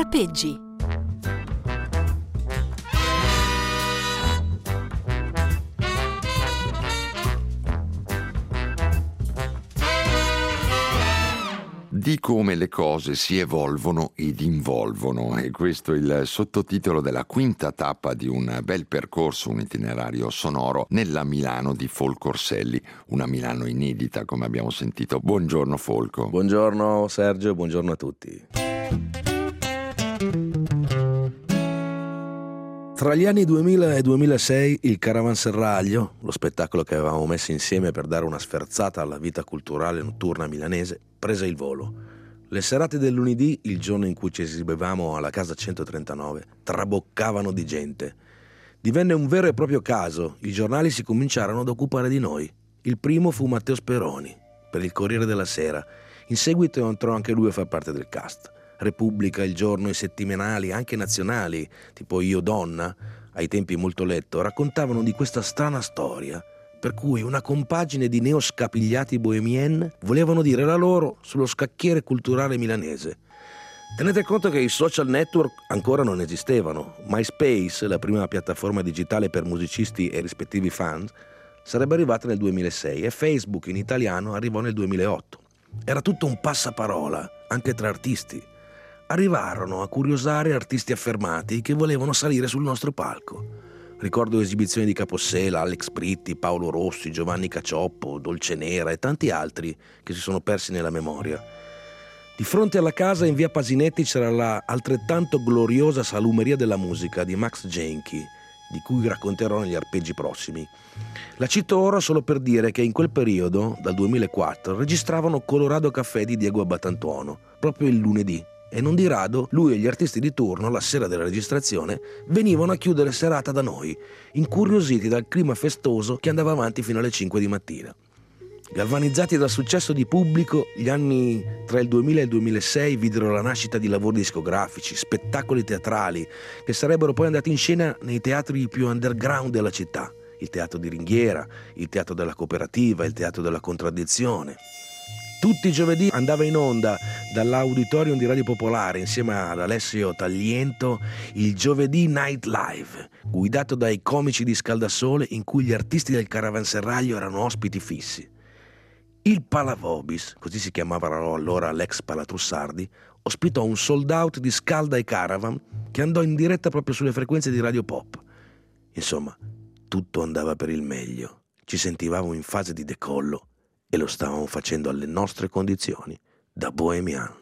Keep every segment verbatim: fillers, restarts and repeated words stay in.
Arpeggi. Di come le cose si evolvono ed involvono, e questo è il sottotitolo della quinta tappa di un bel percorso, un itinerario sonoro nella Milano di Folco Orselli, una Milano inedita come abbiamo sentito. Buongiorno Folco. Buongiorno Sergio, buongiorno a tutti. Tra gli anni duemila e duemilasei il Caravanserraglio, lo spettacolo che avevamo messo insieme per dare una sferzata alla vita culturale notturna milanese, prese il volo. Le serate del lunedì, il giorno in cui ci esibivamo alla Casa centotrentanove, traboccavano di gente. Divenne un vero e proprio caso, i giornali si cominciarono ad occupare di noi. Il primo fu Matteo Speroni, per il Corriere della Sera. In seguito entrò anche lui a far parte del cast. Repubblica, Il Giorno, i settimanali, anche nazionali, tipo Io Donna, ai tempi molto letto, raccontavano di questa strana storia, per cui una compagine di neoscapigliati bohemien volevano dire la loro sullo scacchiere culturale milanese. Tenete conto che i social network ancora non esistevano. MySpace, la prima piattaforma digitale per musicisti e rispettivi fans, sarebbe arrivata nel duemilasei e Facebook in italiano arrivò nel duemilaotto. Era tutto un passaparola, anche tra artisti. Arrivarono a curiosare artisti affermati che volevano salire sul nostro palco. Ricordo esibizioni di Capossela, Alex Britti, Paolo Rossi, Giovanni Cacioppo, Dolcenera e tanti altri che si sono persi nella memoria. Di fronte alla casa in via Pasinetti c'era la altrettanto gloriosa Salumeria della Musica di Max Genchi, di cui racconterò negli arpeggi prossimi. La cito ora solo per dire che in quel periodo, dal duemilaquattro, registravano Colorado Café di Diego Abbatantuono, proprio il lunedì. E non di rado, lui e gli artisti di turno, la sera della registrazione, venivano a chiudere serata da noi, incuriositi dal clima festoso che andava avanti fino alle cinque di mattina. Galvanizzati dal successo di pubblico, gli anni tra il duemila e il duemilasei videro la nascita di lavori discografici, spettacoli teatrali, che sarebbero poi andati in scena nei teatri più underground della città. Il Teatro di Ringhiera, il Teatro della Cooperativa, il Teatro della Contraddizione. Tutti i giovedì andava in onda dall'Auditorium di Radio Popolare insieme ad Alessio Tagliento il Giovedì Night Live, guidato dai comici di Scaldasole in cui gli artisti del Caravanserraglio erano ospiti fissi. Il Palavobis, così si chiamavano allora l'ex Palatrussardi, ospitò un sold out di Scalda e Caravan che andò in diretta proprio sulle frequenze di Radio Pop. Insomma, tutto andava per il meglio. Ci sentivamo in fase di decollo e lo stavamo facendo alle nostre condizioni, da bohemian.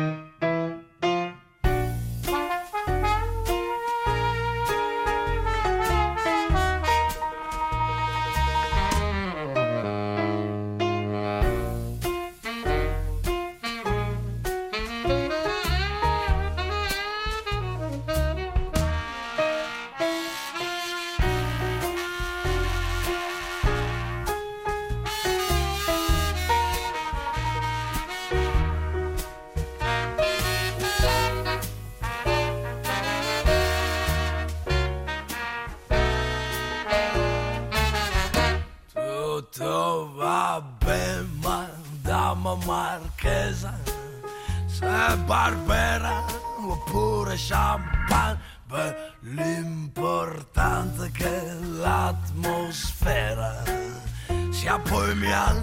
Tutto va bene, madama marchesa, se Barbera oppure champagne, beh, l'importante è che l'atmosfera sia bohemian.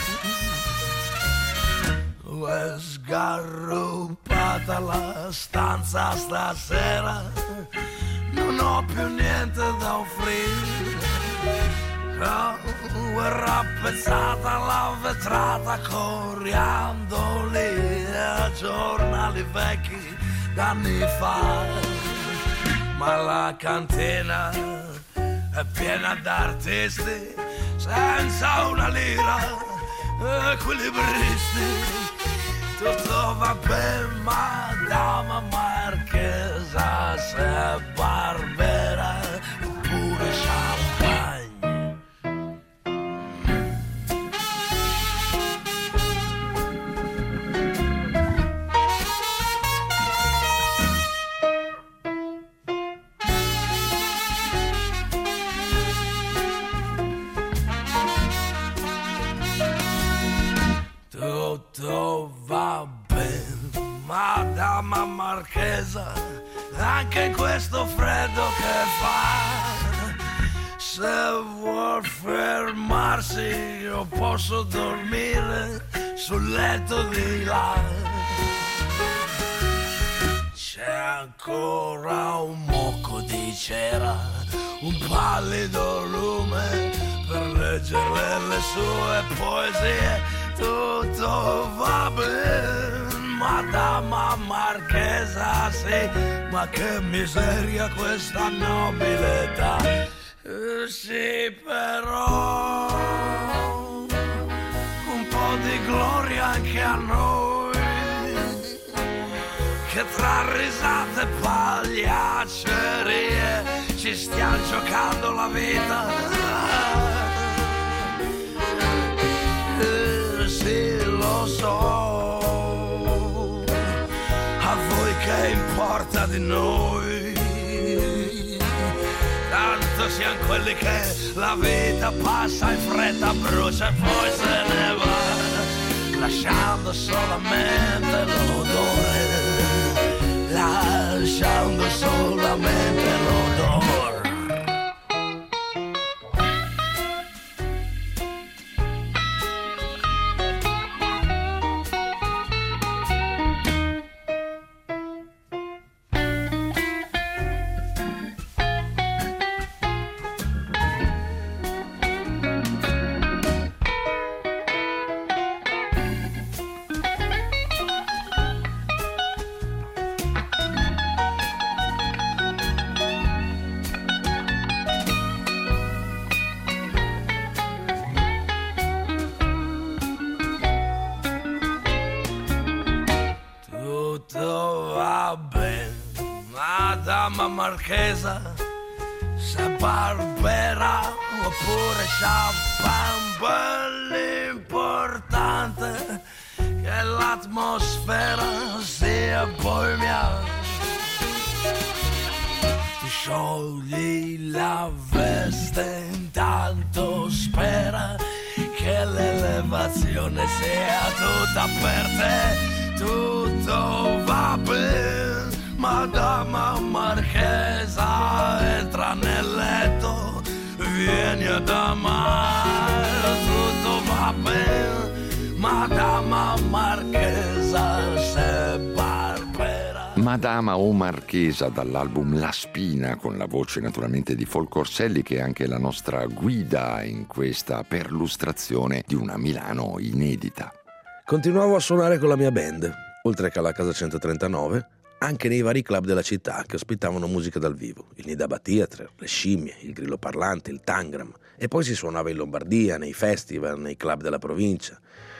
È sgarruppata la stanza stasera, non ho più niente da offrire. È rappezzata la vetrata coriandoli a giornali vecchi d'anni fa, ma la cantina è piena d'artisti senza una lira, equilibristi. Tutto va bene, madama marchesa, se Barbera oppure champagne. Tutto va bene, madama marchesa, anche in questo freddo che fa. Se vuol fermarsi io posso dormire sul letto di là. C'è ancora un mucco di cera, un pallido lume per leggere le sue poesie. Tutto va bene, Madama Marchesa, sì, ma che miseria questa nobile età. Eh, sì, però un po' di gloria anche a noi, che tra risate e pagliaccerie ci stiamo giocando la vita. Eh, sì, lo so, a voi che importa di noi? Tanto siamo quelli che la vita passa in fretta, brucia e poi se ne va, lasciando solamente l'odore, lasciando solamente l'odore. Madama Marchesa, se Barbera oppure champagne, l'importante che l'atmosfera sia boemia. Ti sciogli la veste, intanto spera che l'elevazione sia tutta per te. Tutto va bene, Madama Marchesa, entra nel letto, vieni ad amare. Tutto va bene, Madama Marchesa, se Barbera. Madama o Marchesa, dall'album La Spina, con la voce naturalmente di Folco Orselli, che è anche la nostra guida in questa perlustrazione di una Milano inedita. Continuavo a suonare con la mia band, oltre che alla Casa centotrentanove, anche nei vari club della città che ospitavano musica dal vivo, il Nidaba Theatre, le Scimmie, il Grillo Parlante, il Tangram, e poi si suonava in Lombardia, nei festival, nei club della provincia.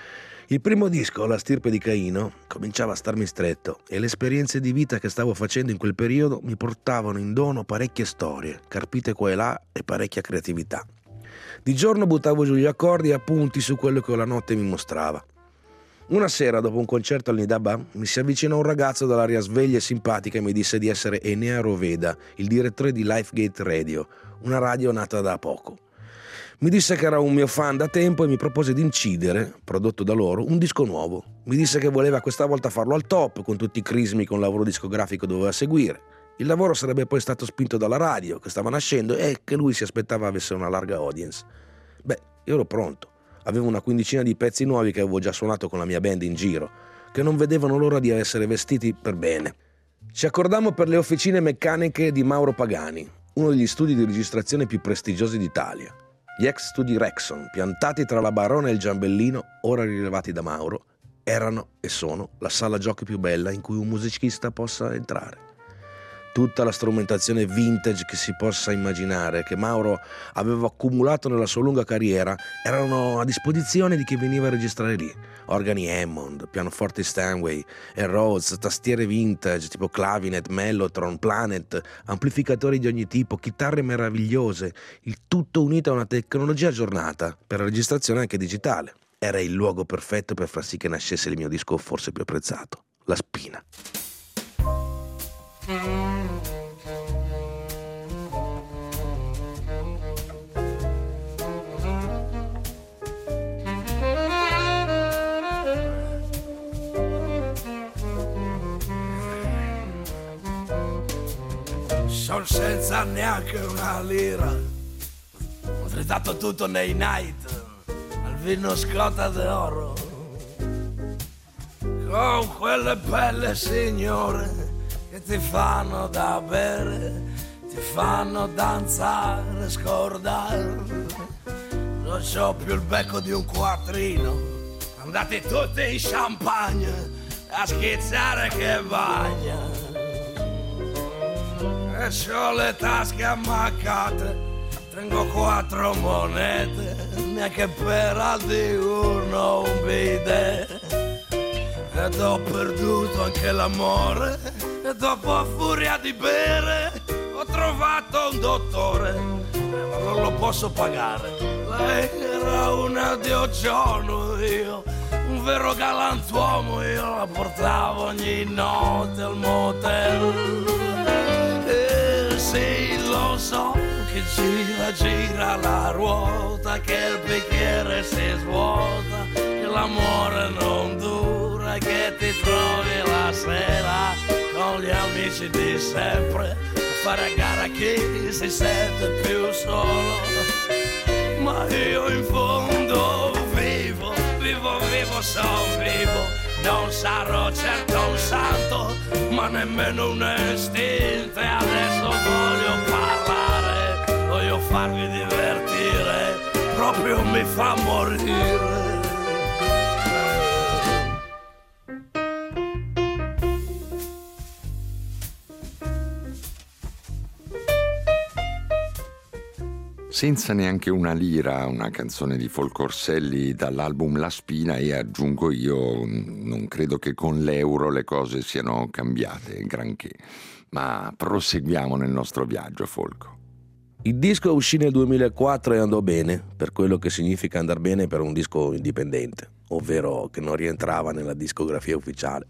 Il primo disco, La stirpe di Caino, cominciava a starmi stretto e le esperienze di vita che stavo facendo in quel periodo mi portavano in dono parecchie storie, carpite qua e là e parecchia creatività. Di giorno buttavo giù gli accordi e appunti su quello che la notte mi mostrava. Una sera, dopo un concerto al Nidaba, mi si avvicinò un ragazzo dall'aria sveglia e simpatica e mi disse di essere Enea Roveda, il direttore di Lifegate Radio, una radio nata da poco. Mi disse che era un mio fan da tempo e mi propose di incidere, prodotto da loro, un disco nuovo. Mi disse che voleva questa volta farlo al top, con tutti i crismi che un lavoro discografico doveva seguire. Il lavoro sarebbe poi stato spinto dalla radio, che stava nascendo, e che lui si aspettava avesse una larga audience. Beh, io ero pronto. Avevo una quindicina di pezzi nuovi che avevo già suonato con la mia band in giro, che non vedevano l'ora di essere vestiti per bene. Ci accordammo per le officine meccaniche di Mauro Pagani, uno degli studi di registrazione più prestigiosi d'Italia. Gli ex studi Rexon, piantati tra la Barona e il Giambellino, ora rilevati da Mauro, erano e sono la sala giochi più bella in cui un musicista possa entrare. Tutta la strumentazione vintage che si possa immaginare, che Mauro aveva accumulato nella sua lunga carriera, erano a disposizione di chi veniva a registrare lì. Organi Hammond, pianoforti Steinway e Rhodes, tastiere vintage tipo clavinet, Mellotron, Planet, amplificatori di ogni tipo, chitarre meravigliose, il tutto unito a una tecnologia aggiornata per la registrazione anche digitale. Era il luogo perfetto per far sì che nascesse il mio disco forse più apprezzato, La Spina. senza neanche una lira. Ho tritato tutto nei night, al vino scotta d'oro, con quelle belle signore che ti fanno da bere, ti fanno danzare, scordare. Non c'ho più il becco di un quattrino, andate tutti in champagne a schizzare che bagna. E c'ho le tasche ammaccate, tengo quattro monete, neanche per al diurno un bidet. Ed ho perduto anche l'amore, e dopo a furia di bere ho trovato un dottore, ma non lo posso pagare. Lei era un addio io, un vero galantuomo, io la portavo ogni notte al motel. E sì, lo so che gira, gira la ruota, che il bicchiere si svuota, che l'amore non dura, che ti trovi la sera con gli amici di sempre a fare a gara chi si sente più solo. Ma io in fondo vivo, vivo, vivo, son vivo. Non sarò certo un santo, ma nemmeno un estinto. E adesso voglio parlare, voglio farvi divertire, proprio mi fa morire. Senza neanche una lira, una canzone di Folcorselli dall'album La Spina, e aggiungo io, non credo che con l'euro le cose siano cambiate granché, ma proseguiamo nel nostro viaggio, Folco. Il disco uscì nel duemilaquattro e andò bene, per quello che significa andar bene per un disco indipendente, ovvero che non rientrava nella discografia ufficiale.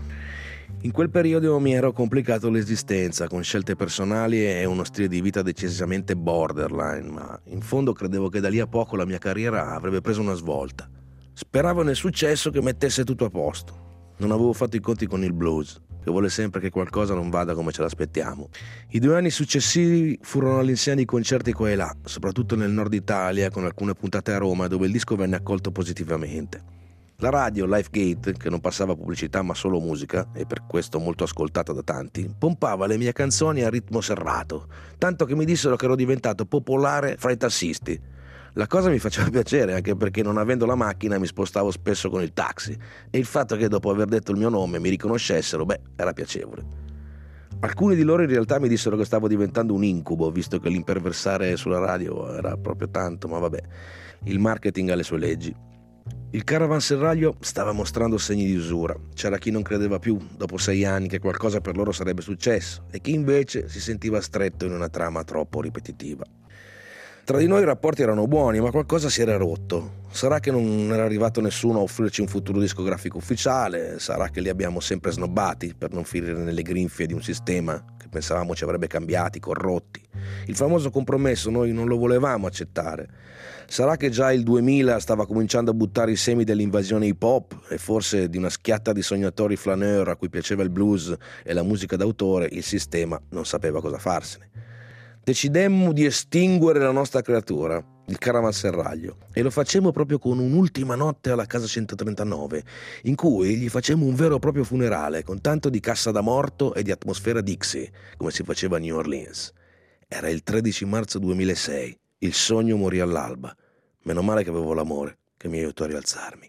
In quel periodo mi ero complicato l'esistenza con scelte personali e uno stile di vita decisamente borderline, ma in fondo credevo che da lì a poco la mia carriera avrebbe preso una svolta. Speravo nel successo che mettesse tutto a posto. Non avevo fatto i conti con il blues, che vuole sempre che qualcosa non vada come ce l'aspettiamo. I due anni successivi furono all'insegna di concerti qua e là, soprattutto nel nord Italia, con alcune puntate a Roma, dove il disco venne accolto positivamente. La radio Lifegate, che non passava pubblicità ma solo musica, e per questo molto ascoltata da tanti, pompava le mie canzoni a ritmo serrato, tanto che mi dissero che ero diventato popolare fra i tassisti. La cosa mi faceva piacere, anche perché non avendo la macchina mi spostavo spesso con il taxi, e il fatto che dopo aver detto il mio nome mi riconoscessero, beh, era piacevole. Alcuni di loro in realtà mi dissero che stavo diventando un incubo, visto che l'imperversare sulla radio era proprio tanto, ma vabbè, il marketing ha le sue leggi. Il caravanserraglio stava mostrando segni di usura. C'era chi non credeva più, dopo sei anni, che qualcosa per loro sarebbe successo, e chi invece si sentiva stretto in una trama troppo ripetitiva. Tra di noi i rapporti erano buoni, ma qualcosa si era rotto. Sarà che non era arrivato nessuno a offrirci un futuro discografico ufficiale, sarà che li abbiamo sempre snobbati per non finire nelle grinfie di un sistema che pensavamo ci avrebbe cambiati, corrotti. Il famoso compromesso noi non lo volevamo accettare. Sarà che già il duemila stava cominciando a buttare i semi dell'invasione hip hop e forse di una schiatta di sognatori flaneur a cui piaceva il blues e la musica d'autore il sistema non sapeva cosa farsene. Decidemmo di estinguere la nostra creatura, il caravanserraglio, e lo facemmo proprio con un'ultima notte alla casa centotrentanove, in cui gli facemmo un vero e proprio funerale con tanto di cassa da morto e di atmosfera Dixie, come si faceva a New Orleans. Era il tredici marzo duemilasei, il sogno morì all'alba. Meno male che avevo l'amore, che mi aiutò a rialzarmi.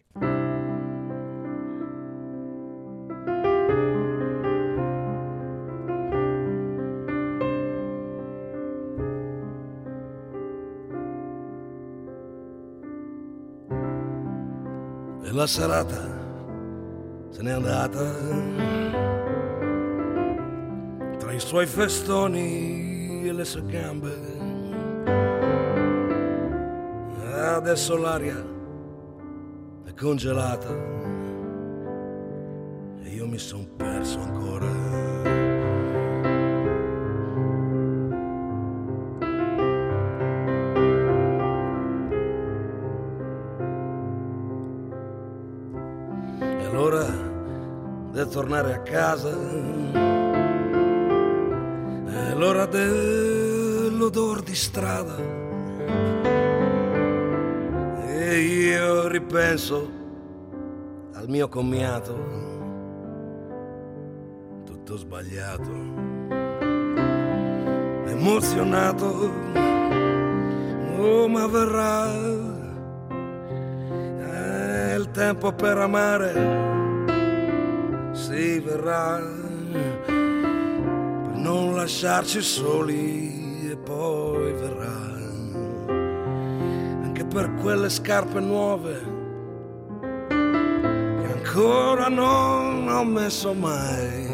E la serata se n'è andata tra i suoi festoni e le sue gambe. Adesso l'aria è congelata e io mi son perso ancora. E allora devo tornare a casa, e allora dell'odor di strada e io ripenso al mio commiato, tutto sbagliato, emozionato, oh ma verrà, è il tempo per amare, sì verrà, per non lasciarci soli e poi verrà, anche per quelle scarpe nuove che ancora non ho messo mai,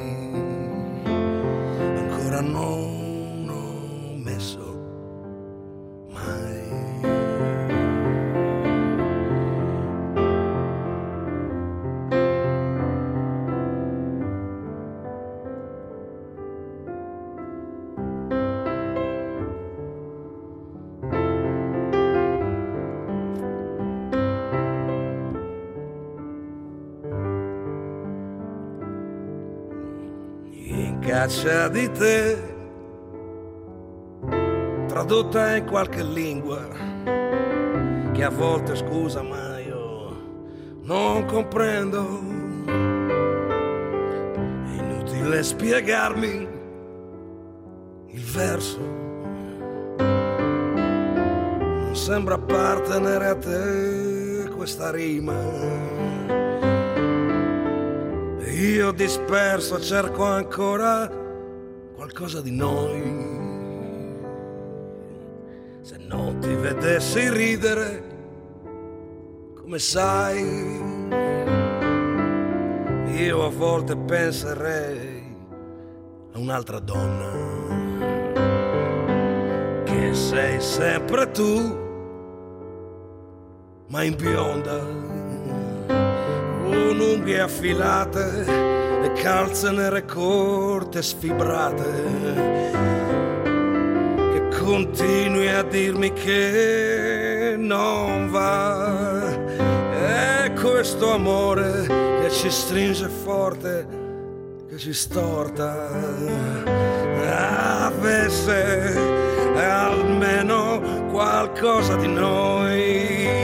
ancora non ho messo mai. Caccia di te, tradotta in qualche lingua che a volte scusa ma io non comprendo. È inutile spiegarmi il verso, non sembra appartenere a te questa rima. Io disperso cerco ancora qualcosa di noi. Se non ti vedessi ridere, come sai, io a volte penserei a un'altra donna, che sei sempre tu, ma in bionda, con unghie affilate e calze nere corte sfibrate, che continui a dirmi che non va. È questo amore che ci stringe forte, che ci storta. Avesse almeno qualcosa di noi.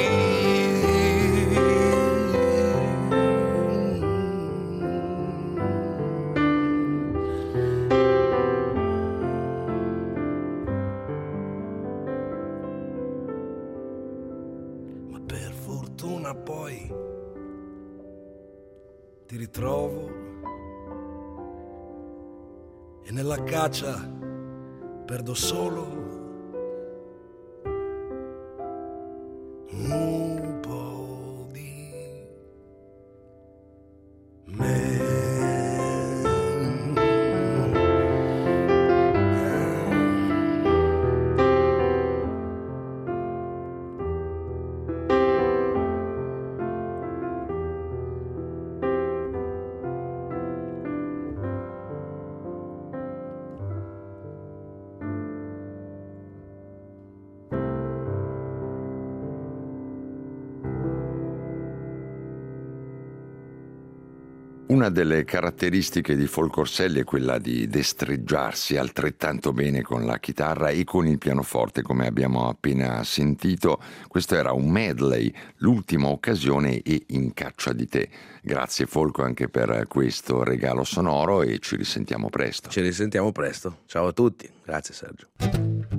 Poi ti ritrovo e nella caccia perdo solo un po' di me. Una delle caratteristiche di Folco Orselli è quella di destreggiarsi altrettanto bene con la chitarra e con il pianoforte, come abbiamo appena sentito. Questo era un medley, l'ultima occasione e In caccia di te. Grazie Folco anche per questo regalo sonoro e ci risentiamo presto. Ci risentiamo presto. Ciao a tutti. Grazie Sergio.